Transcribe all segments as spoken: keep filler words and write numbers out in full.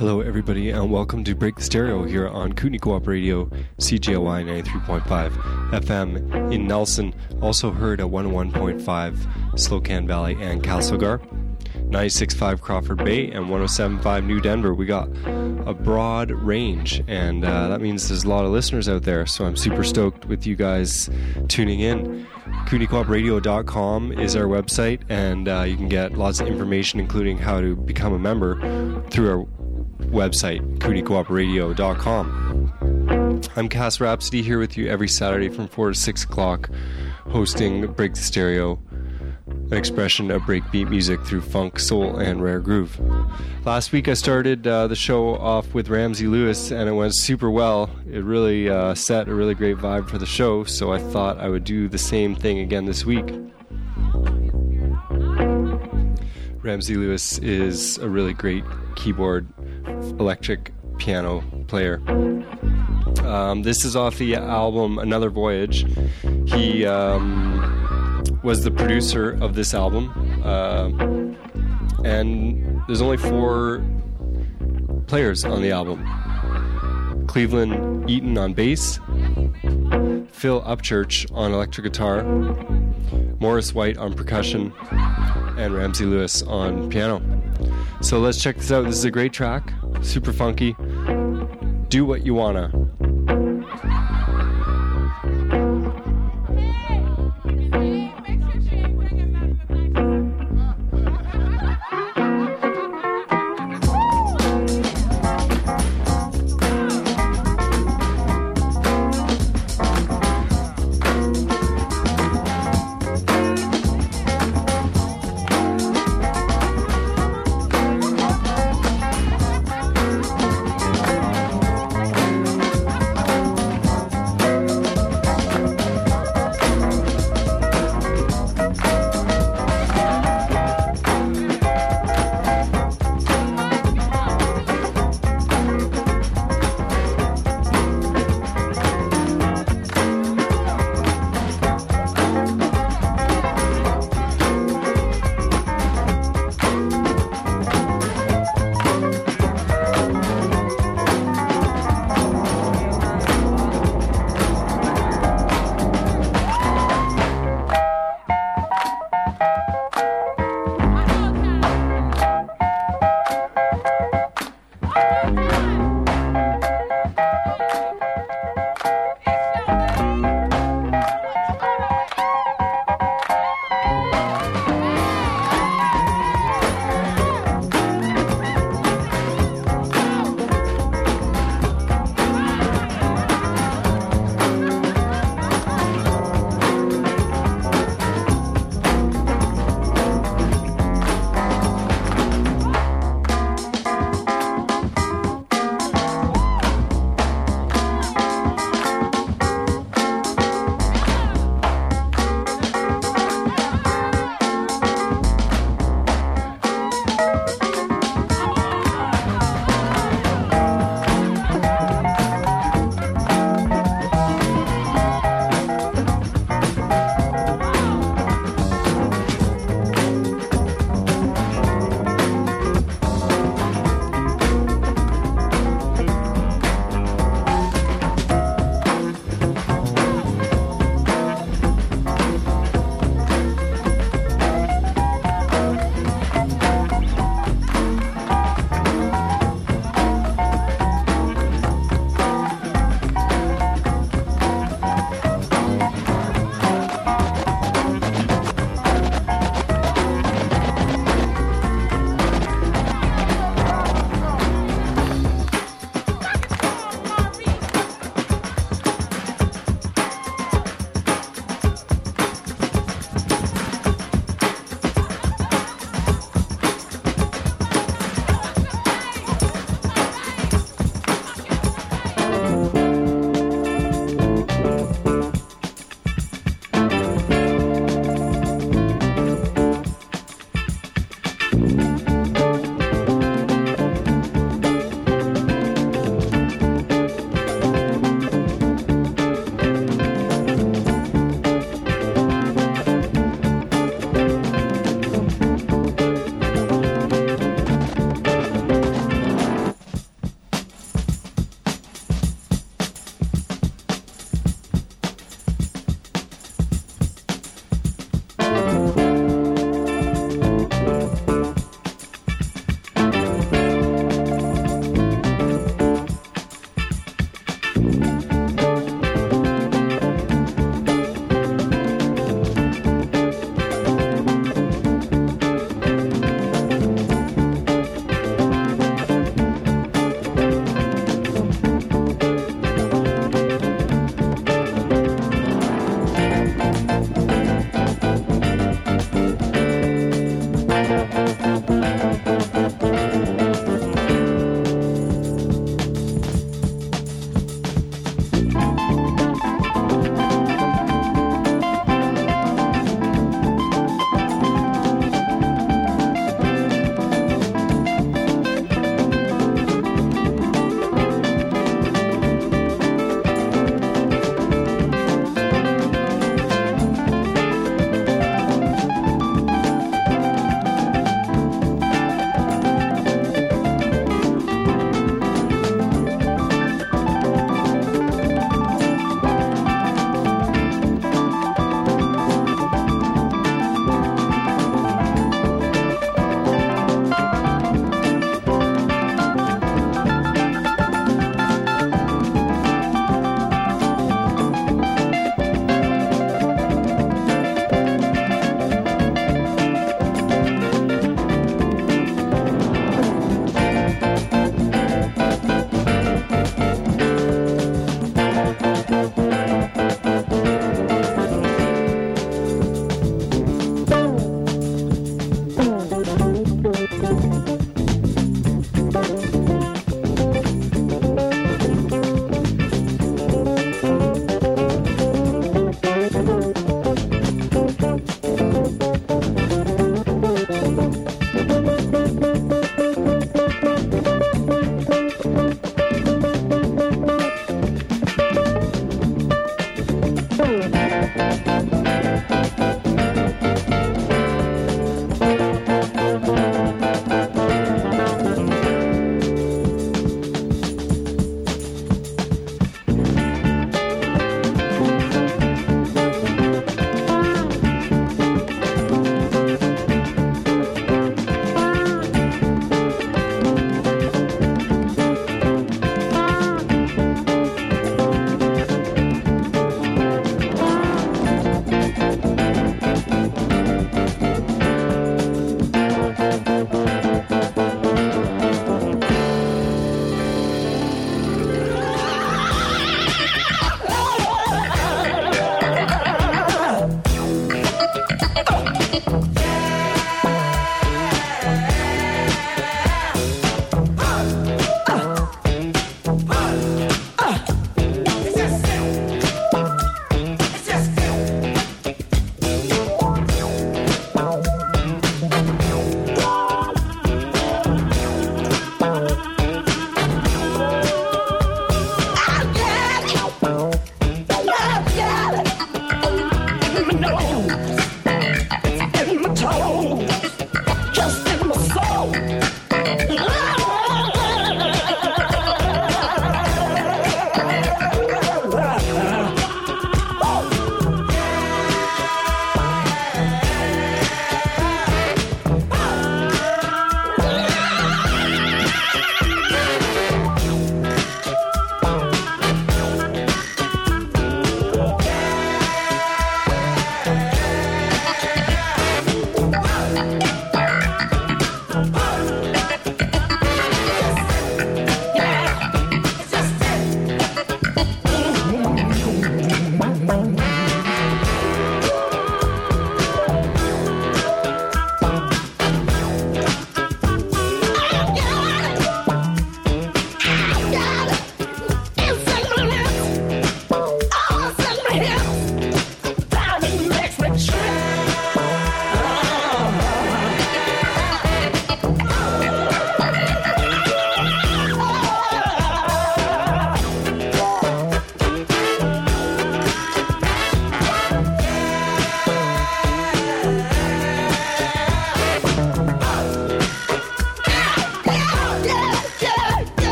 Hello everybody and welcome to Break the Stereo here on Kootenai Co-op Radio, C J O I ninety-three point five F M in Nelson, also heard at one oh one point five Slocan Valley and Castlegar, ninety-six point five Crawford Bay and one oh seven point five New Denver. We got a broad range and uh, that means there's a lot of listeners out there, so I'm super stoked with you guys tuning in. Kootenai Co op radio dot com is our website, and uh, you can get lots of information including how to become a member through our website, Kootenai Co op radio dot com. I'm Cass Rhapsody here with you every Saturday from four to six o'clock, hosting Break the Stereo, an expression of breakbeat music through funk, soul, and rare groove. Last week I started uh, the show off with Ramsey Lewis, and it went super well. It really uh, set a really great vibe for the show, so I thought I would do the same thing again this week. Ramsey Lewis is a really great keyboard electric piano player. Um, this is off the album Another Voyage. He um, was the producer of this album, uh, and there's only four players on the album. Cleveland Eaton on bass, Phil Upchurch on electric guitar, Morris White on percussion, and Ramsey Lewis on piano. So let's check this out. This is a great track, super funky. Do What You Wanna.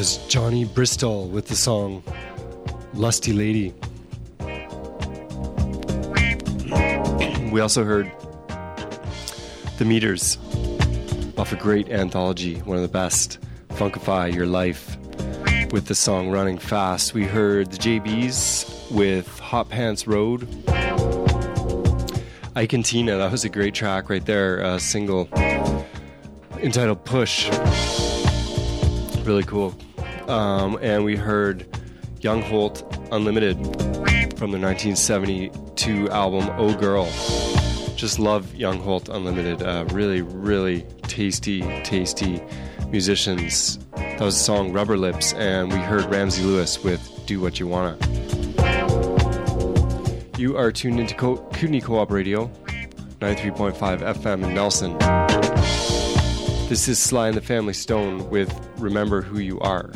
was Johnny Bristol with the song Lusty Lady. We also heard The Meters off a great anthology, one of the best, Funkify Your Life, with the song Running Fast. We heard the J Bs with Hot Pants Road. Ike and Tina, that was a great track right there, a single entitled Push. Really cool. Um, and we heard Young Holt Unlimited from the nineteen seventy-two album Oh Girl. Just love Young Holt Unlimited. Uh, really, really tasty, tasty musicians. That was the song Rubber Lips, and we heard Ramsey Lewis with Do What You Wanna. You are tuned into Co- Kootenai Co-op Radio, ninety-three point five F M in Nelson. This is Sly and the Family Stone with Remember Who You Are.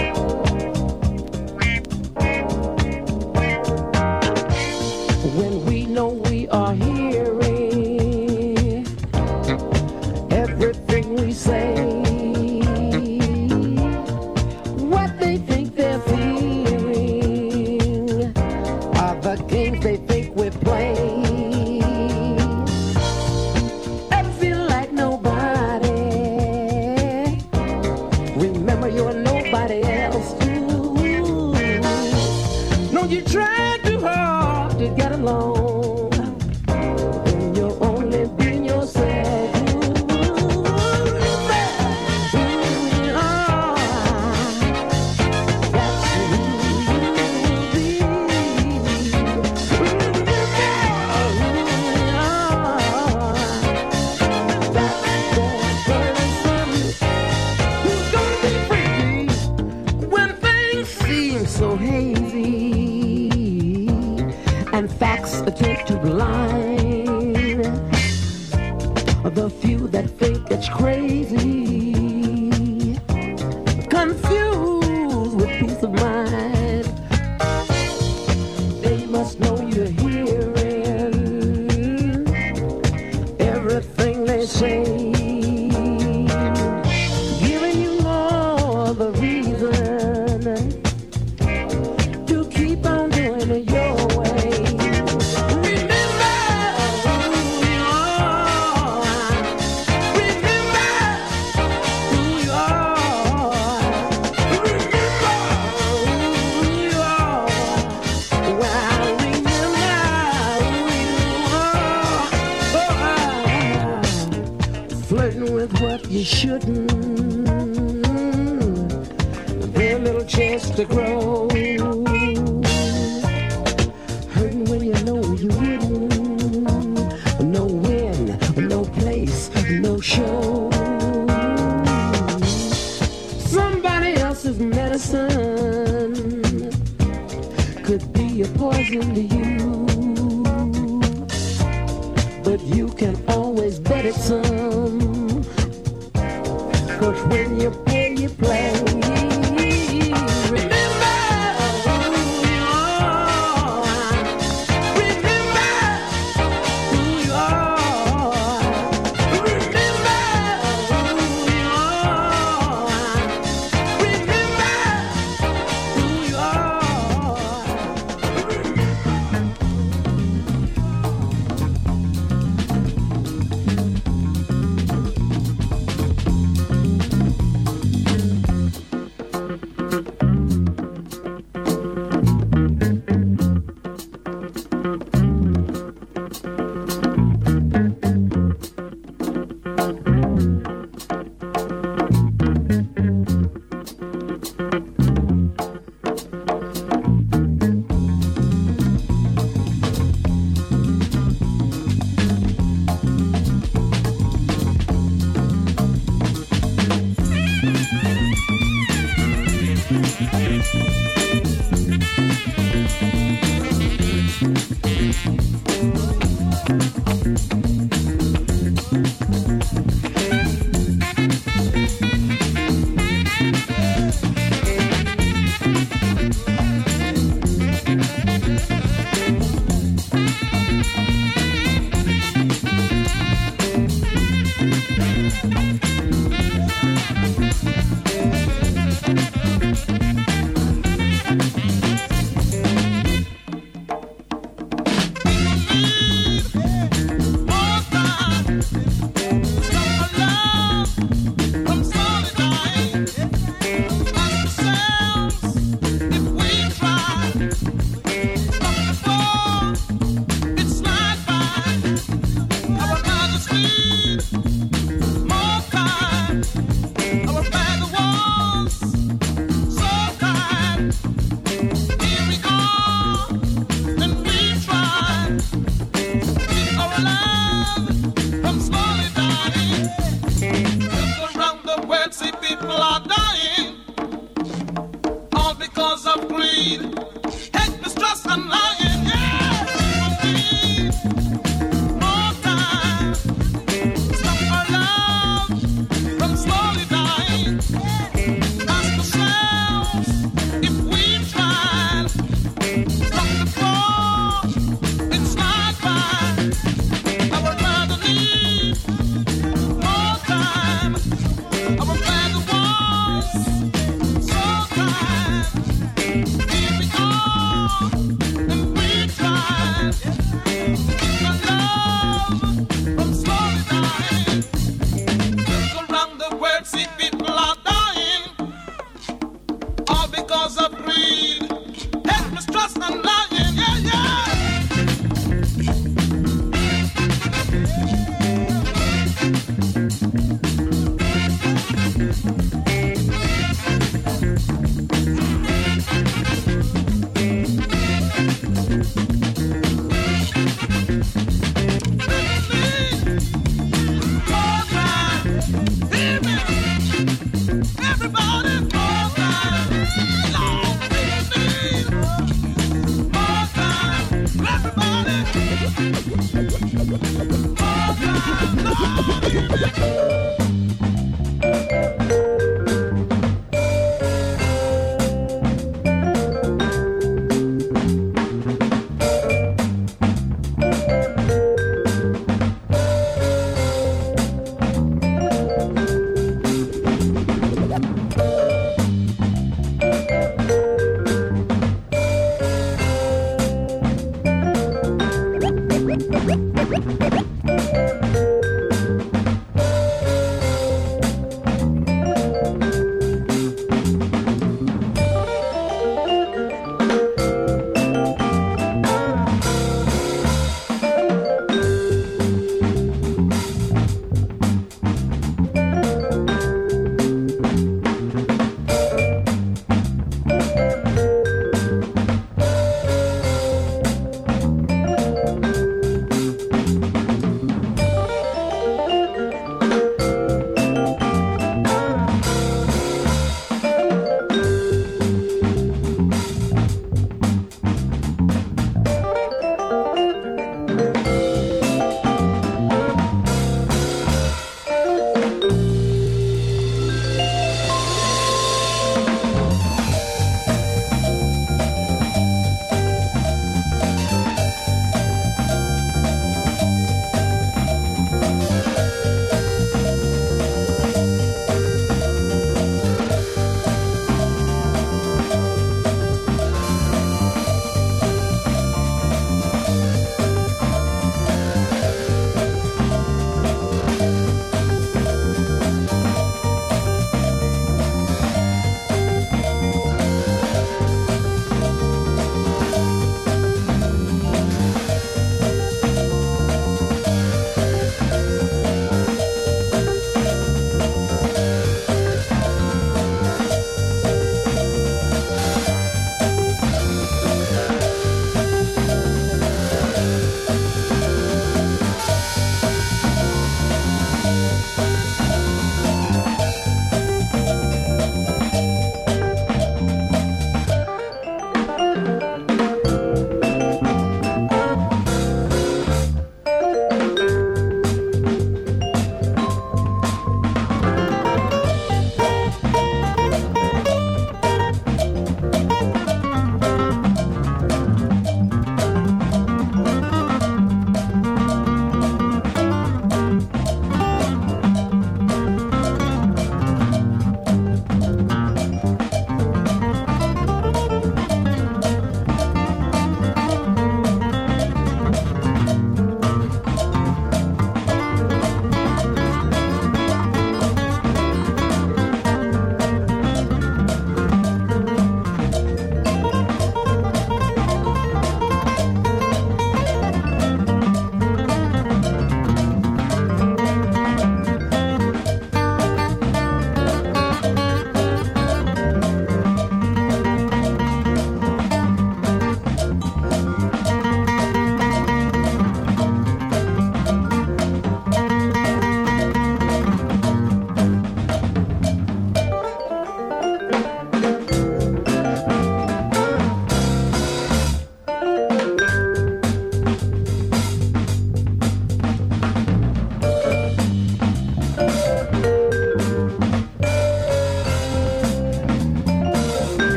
When we know we are hearing everything we say, what they think they're feeling are the games they think we're playing. Ever feel like nobody? Remember you're nobody else too. No, you tried too hard to get along when you're only being yourself. That's who you be. That's the person who's gonna be free when things seem so hazy and facts attempt to blind the few that think it's crazy, confused with peace of mind. They must know you're hearing everything they say, giving you all the reason to keep on doing it your way. Remember who you are. Remember who you are. Remember who you are. Well, remember who you are. Oh, flirting with what you shouldn't. Very little chance to grow. Hurting when you know you wouldn't. No win, no place, no show. Somebody else's medicine could be a poison to you, but you can always bet it some. 'Cause when you play, you play. Remember who you are. Remember who you are. Remember who you are. Remember who you are. world, see people are dying, all because of greed, hate, mistrust, and lying. Yes, we need more time. Stop our love from slowly dying. Ask ourselves if we tried. Stop the flow, it's not right. Our brother needs more time. Our brother wants so time. Here we are, and we tried. Keep our love from slowly dying. Look around the world, see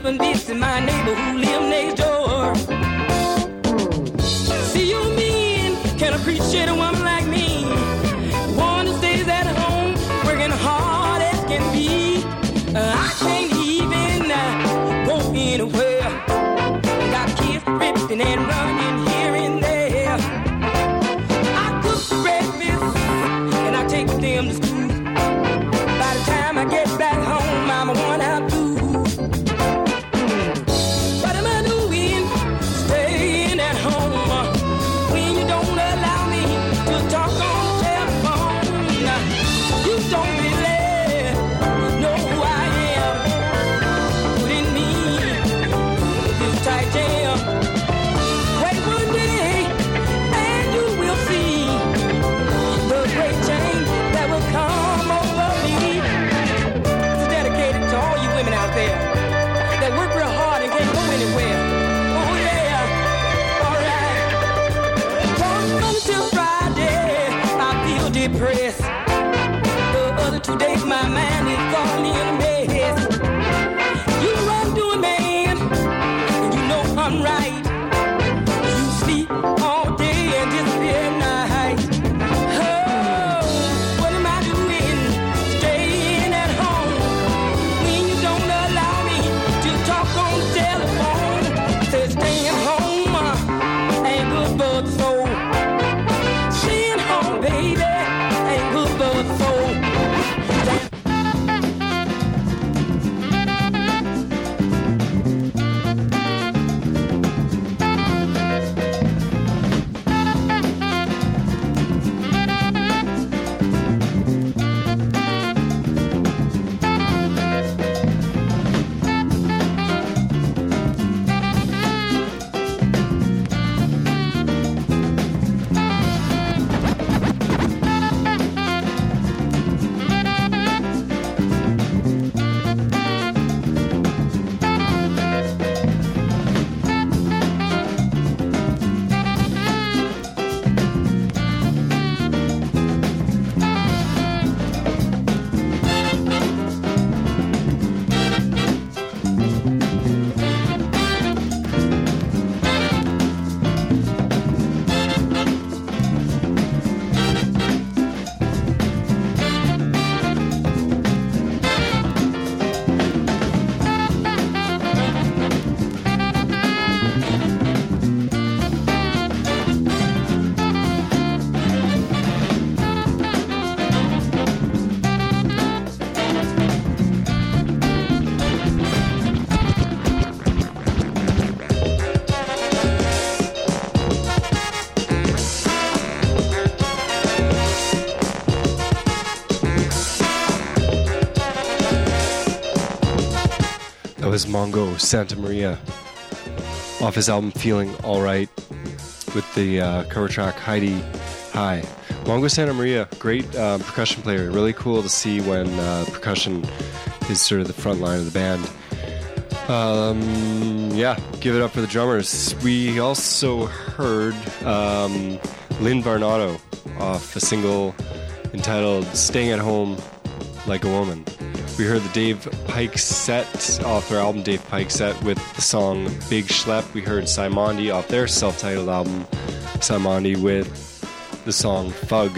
even dissing my neighbor who live next door. See, you men can appreciate a woman like me, one that stays at home, working hard as can be. Uh, I can't even uh, go anywhere. Got kids ripping and running here and there. I cook breakfast and I take them to school. By the time I get back home, I'm a one out too. What am I doing? Staying at home uh, when you don't allow me to talk on the telephone. You don't really know who I am. Putting me in this tight jam. Wait one day and you will see the great change that will come over me. This is dedicated to all you women out there that work real hard and can't go anywhere. Oh yeah, alright. From until Friday, I feel depressed. The other two days, my mind is falling in a mess. You know what I'm doing, man, and you know I'm right. You sleep all day and disappear at night. Oh, what am I doing? Staying at home when you don't allow me to talk on the telephone. Say staying home uh, ain't good for the soul. Staying home, baby, ain't good for the soul. That was Mongo Santa Maria off his album Feeling Alright with the uh, cover track Heidi High. Mongo Santa Maria, great uh, percussion player. Really cool to see when uh, percussion is sort of the front line of the band. Um, yeah, give it up for the drummers. We also heard um, Lynn Varnado off a single entitled Staying at Home Like a Woman. We heard the Dave Pike set off their album Dave Pike set with the song Big Schlep. We heard Simondi off their self-titled album Simondi with the song Fug.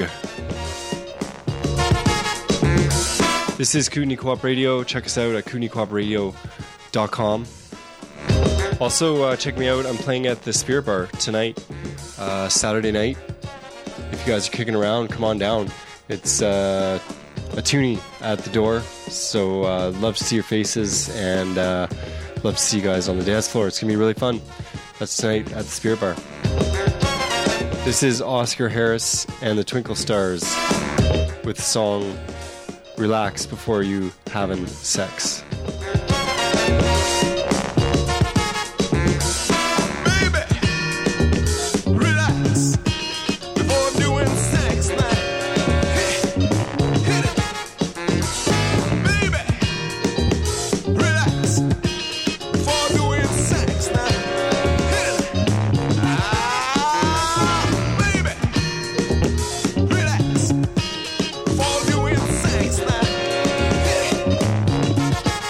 This is Kootenai Co-op Radio. Check us out at kootenai co op radio dot com. Also, uh, check me out. I'm playing at the Spirit Bar tonight, uh, Saturday night. If you guys are kicking around, come on down. It's uh, a toonie at the door, so uh, love to see your faces and uh, love to see you guys on the dance floor. It's going to be really fun. That's tonight at the Spirit Bar. This is Oscar Harris and the Twinkle Stars with the song Relax Before You Having Sex. Fall doing sex now.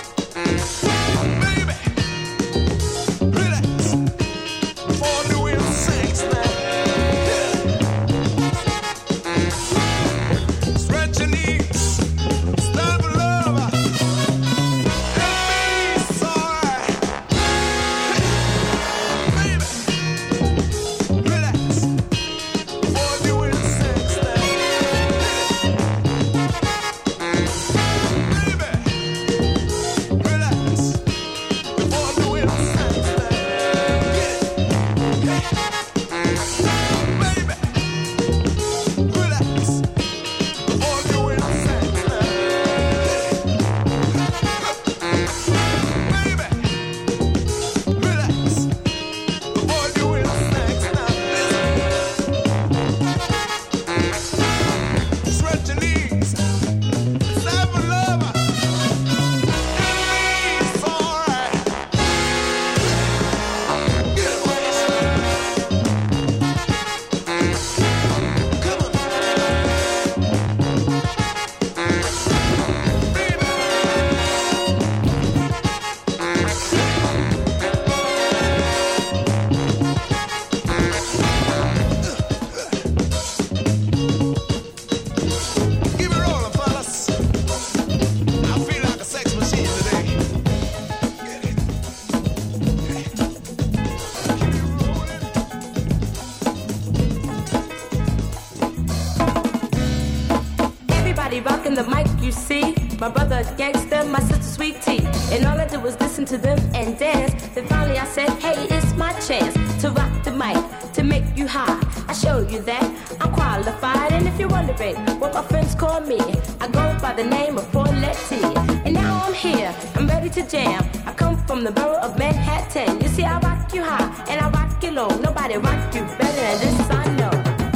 Everybody rocking the mic, you see. My brother gangster, my sister sweet tea. And all I did was listen to them and dance. Then finally I said, hey, it's my chance to rock the mic, to make you high. I show you that I'm qualified. And if you're wondering what my friends call me, I go by the name of Paulette T. And now I'm here, I'm ready to jam. I come from the borough of Manhattan. You see, I rock you high and I rock you low. Nobody rock you better than this, I know.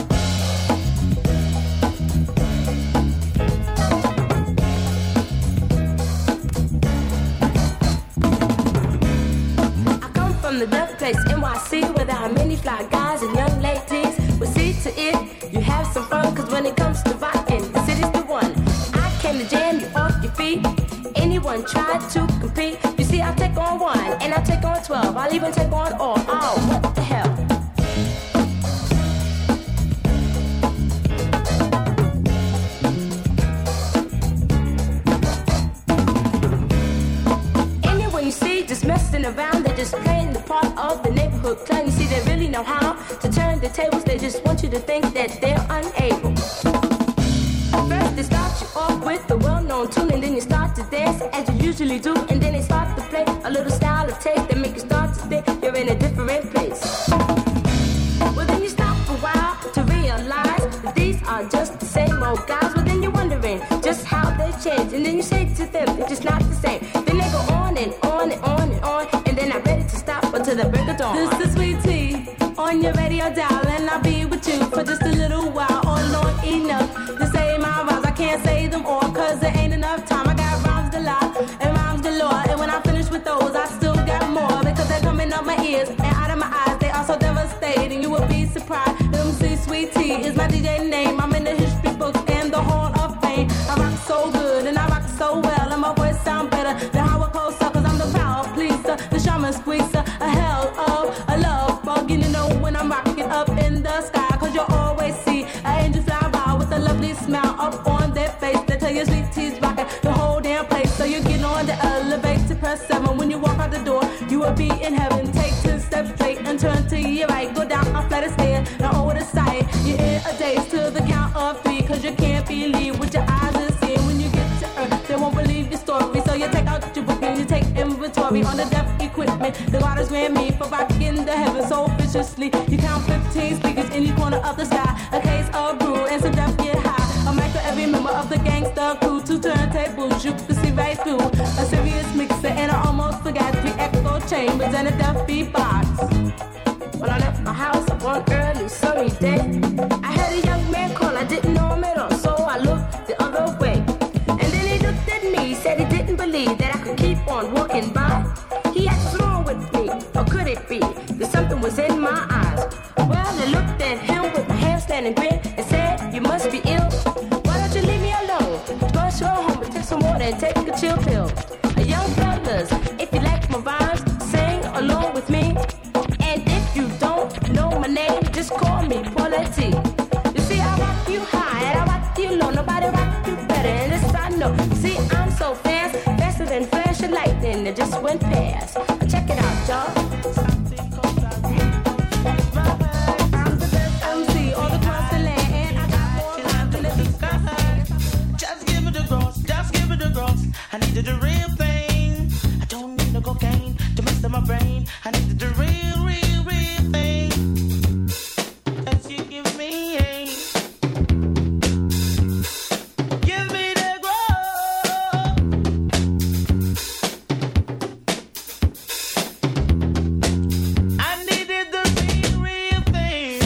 From the death place, N Y C, where there are many fly guys and young ladies. We'll see to it, you have some fun, cause when it comes to rockin', the city's the one. I came to jam you off your feet. Anyone tried to compete? You see, I'll take on one, and I'll take on twelve. I'll even take on all. Oh, what the hell? Anyone you see just messing around, they're just playing the part of the neighborhood clown. You see, they really know how to turn the tables. They just want you to think that they're unable. First they start you off with the well-known tune, and then you start to dance as you usually do, and then they start to play a little style of taste that make you start to think you're in a different place. Well, then you stop a while to realize that these are just the same old guys. Well, then you're wondering just how they changed, and then you say to them they're just not the same. Then they go on and on and on and on, and they're not ready to stop until the break of dawn. This is Sweet Tea on your radio dial, and I'll be with you for just a little while, or long enough to say my rhymes. I can't say them all, cause there ain't enough time. I got rhymes to lie and rhymes galore, and when I finish with those, I still got more, because they're coming up my ears and out of my eyes. They are so devastating, you will be surprised. M C Sweet Tea is my D J name. I'm in the history books and the Hall of Fame. I rock so good and I rock so well, and my voice sound better than Howard Cole, cause I'm the power pleaser, the shaman squeezer, a hell of a love bug. And you know when I'm rocking up in the sky, cause you'll always see an angel fly by with a lovely smile up on their face. They tell you Sweet Tea's rocking the whole damn place. So you get on the elevator, press seven. When you walk out the door, you will be in heaven. Take ten steps straight and turn to your right. Go down a flight of stairs, now over the side. You're in a daze to the count of three, cause you can't believe what your eyes are seeing. When you get to earth, they won't believe your story. So you take out your book and you take inventory on the deaf equipment. The God has ran me for rocking the heavens so viciously. You count fifteen speakers in each corner of the sky. A case of brew and some deaf get high. A mic for every member of the gangster crew. Two turntables you can see right through. A serious mixer and I almost forgot three echo chambers and a deaf beatbox. When I left my house up one early sunny day, I had a young man call, I didn't know him at all, so I looked the other way. And then he looked at me, said he didn't believe that I could keep on walking by. He asked what's wrong with me, or could it be that something was in my eyes? Well, I looked at him with my handstand and grin and said, you must be ill. Why don't you leave me alone? Go show home and take some water and take a chill pill. A young fellas, if you like my rhymes, sing along with me. And if you don't know my name, just call me Paulette T. You see, I rock you high and I rock you low. Nobody rock you better, and this I know. See, I'm so fast, faster than flash of lightning that just went past. Check it out, y'all. I'm the best M C on the cross the land, and I got more rhymes than the sky. Just give it a gross, just give it a gross. I needed the real thing. I don't need no cocaine to mess up my brain. I needed the real, real, real thing that you give me. Give me the gross. I needed the real, real thing.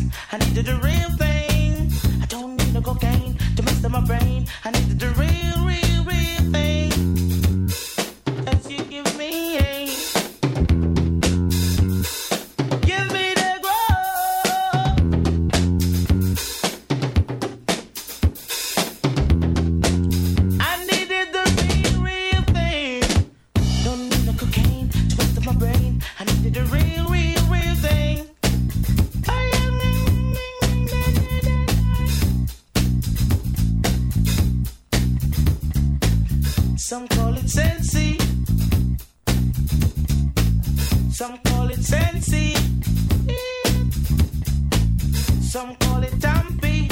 I needed the real thing. I don't need no cocaine to mess up my brain. I needed the real, real, real thing. As you give me a, give me the growth. I needed the real, real thing. Don't need no cocaine to mess up my brain. I needed the real, real, real thing. Some call it Sensi. Some call it Sensi. Some call it Tampi.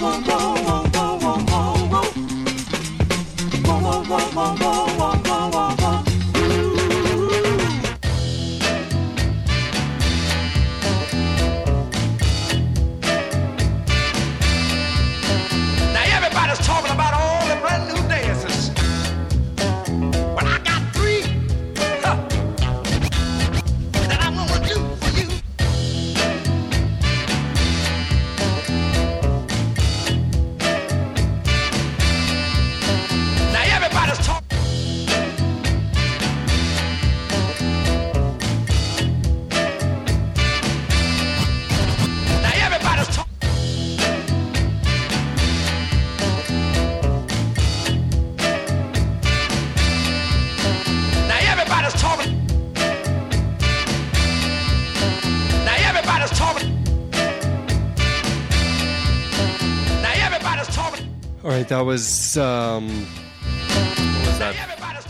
All right, that was um, what was that?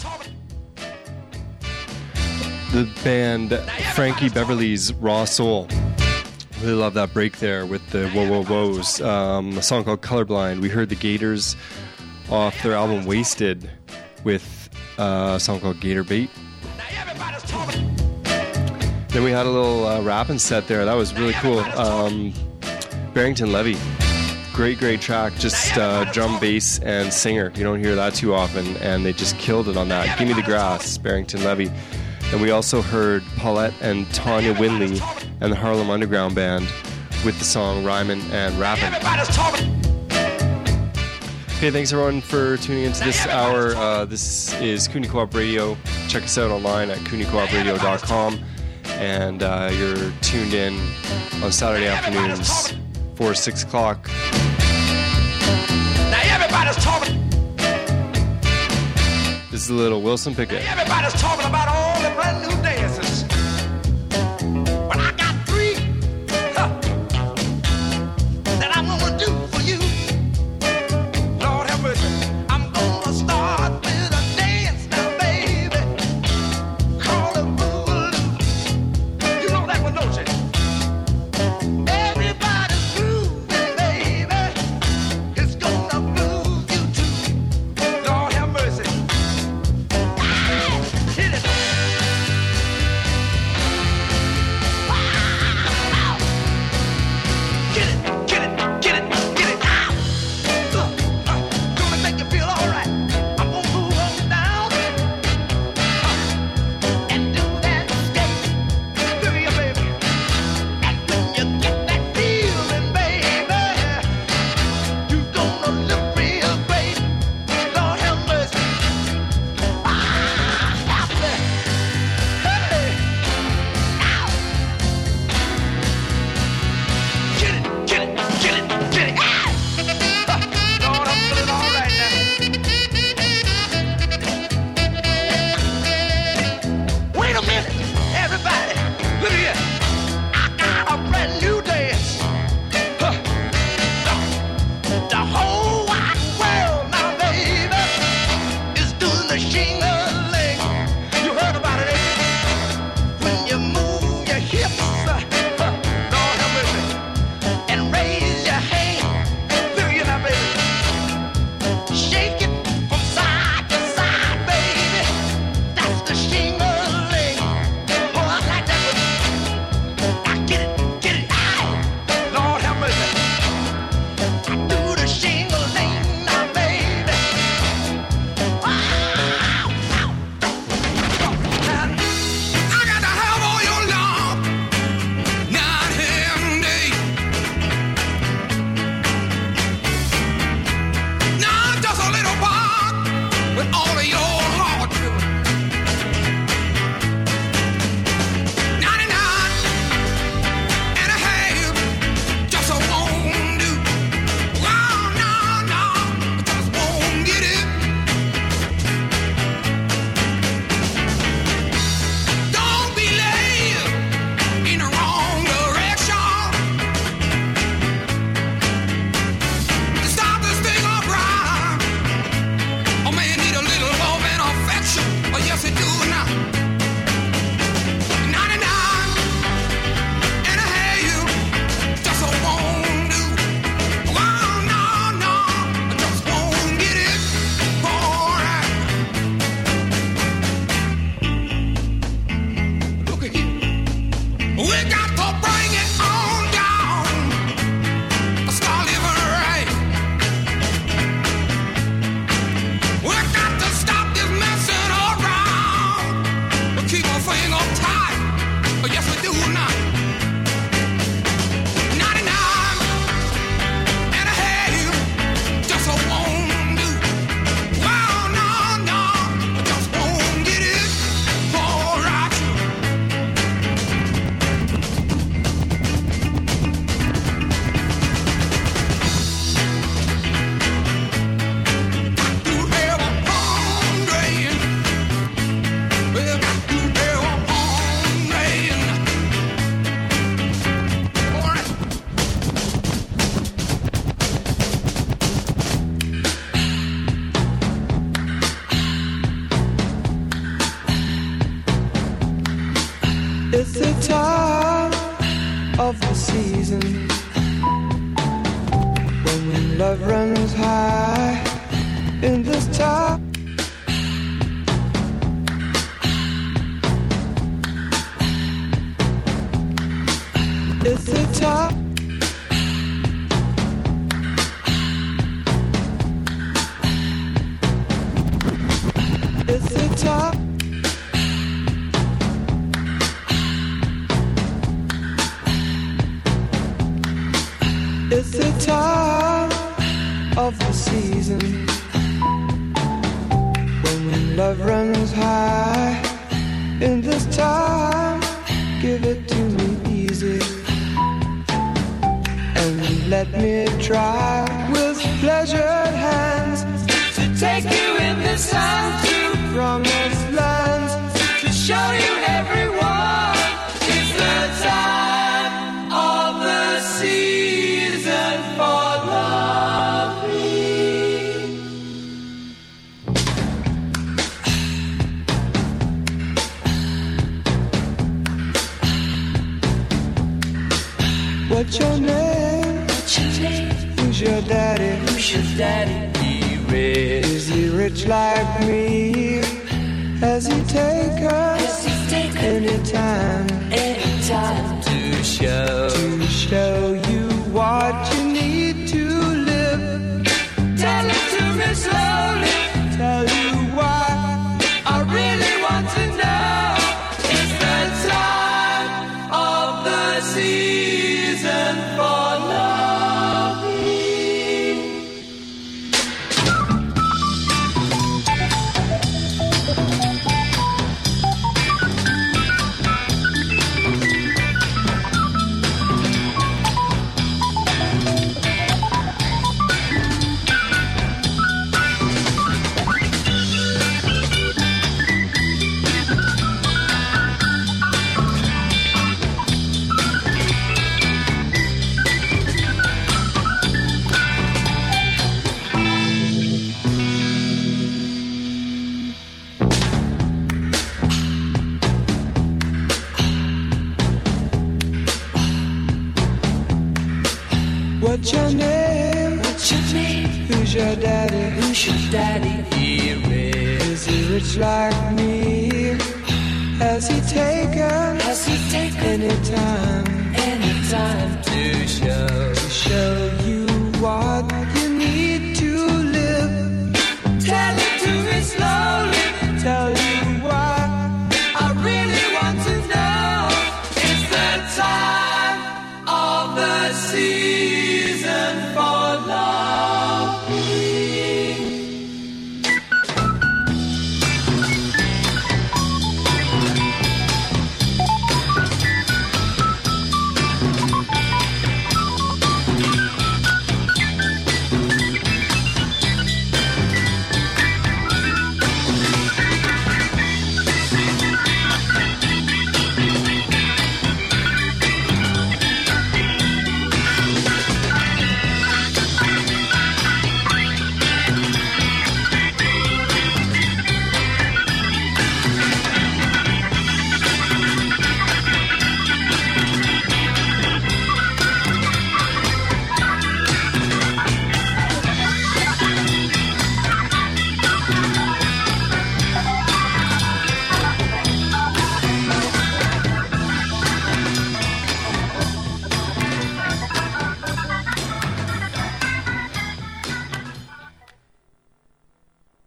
The band Frankie Beverly's Raw Soul. Really love that break there with the whoa whoa whoas. Um, a song called Colorblind. We heard the Gators off their album Wasted with uh, a song called Gator Bait. Then we had a little uh, rapping set there. That was really cool. Um, Barrington Levy. Great, great track. Just uh, drum, bass, and singer. You don't hear that too often, and they just killed it on that. Give Me the Grass, Barrington Levy. And we also heard Paulette and Tanya Winley and the Harlem Underground Band with the song Rhymin' and Rappin'. Okay, thanks everyone for tuning into this hour. Uh, this is Cooney Co-op Radio. Check us out online at cooney co op radio dot com. And uh, you're tuned in on Saturday afternoons, four to six o'clock. Now everybody's talking. This is a little Wilson Pickett. Now everybody's talking about all the brand new dances. But I got three huh, that I'm gonna do for you. Lord have mercy. I'm gonna start with a dance now, baby. Call it boogaloo. You know that one, don't you? Everybody's grooving, baby. It's gonna move you too. Lord have mercy. Ah, hit it. season when love runs high in this time. It's the top. It's the top. It's the time of the season when love runs high. In this time, give it to me easy and let me try with pleasured hands to take you in the sun to promised lands, to show you everyone it's the time of the season for loving. What's your name? What's your name? Who's your daddy? Who's your daddy? He rich. Is he rich like me? Has he take her? Has he take her? Anytime, anytime to show, to show you what you need to live. Tell it to me slowly. Tell you why I really want to know. It's the time of the season for loving. What's your name? What's your name? Who's your daddy? Who's your daddy? He rich. Is he rich like me? Has he taken? Has he taken? Anytime, anytime to show, to show